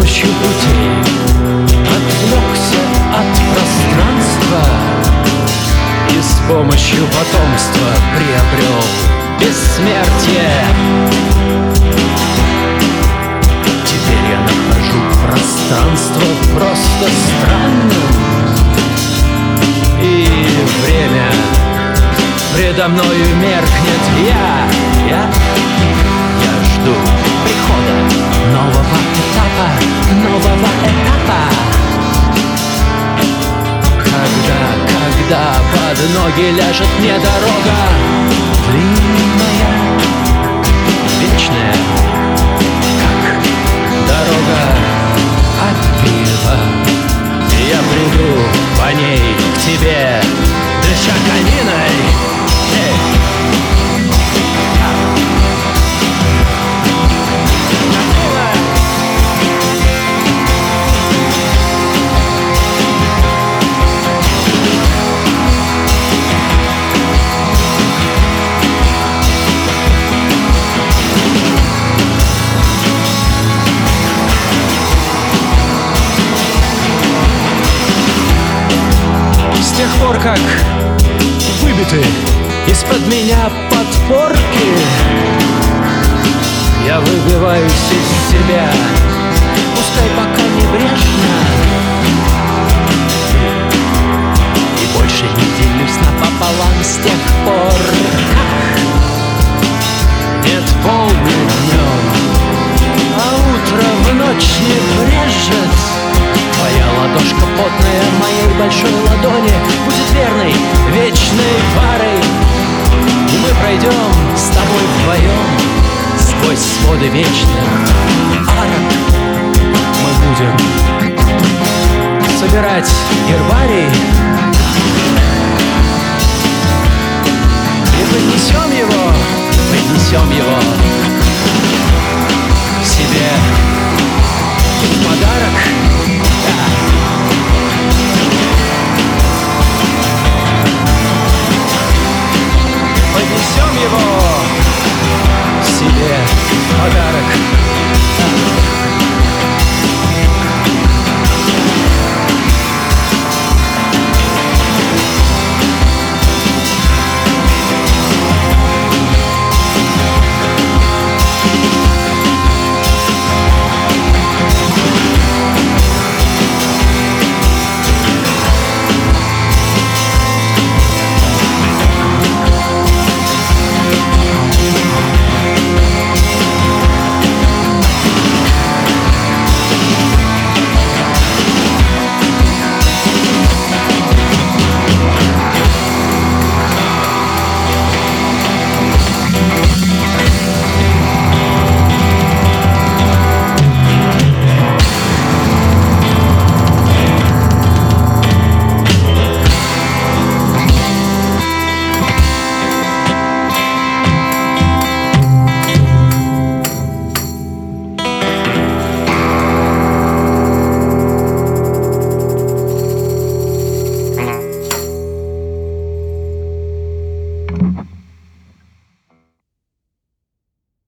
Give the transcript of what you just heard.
помощью путей отвлекся от пространства и с помощью потомства приобрел бессмертие. Теперь я нахожу пространство просто странным, и время предо мною меркнет. Я жду прихода нового этапа. Когда под ноги ляжет мне дорога длинная, вечная, как дорога от пива. Я приду по ней к тебе, дыша кониной. С тех пор, как выбиты из-под меня подпорки, я выбиваюсь из себя, пускай пока небрежно, и больше не делюсь напополам с тех пор, как нет полдня днем, а утро в ночь не брежет. Твоя ладошка потная моей большой ладони будет верной, вечной парой, и мы пройдем с тобой вдвоем сквозь своды вечных арок. Мы будем собирать гербарий и поднесем его себе в подарок. Поднесем его себе в подарок.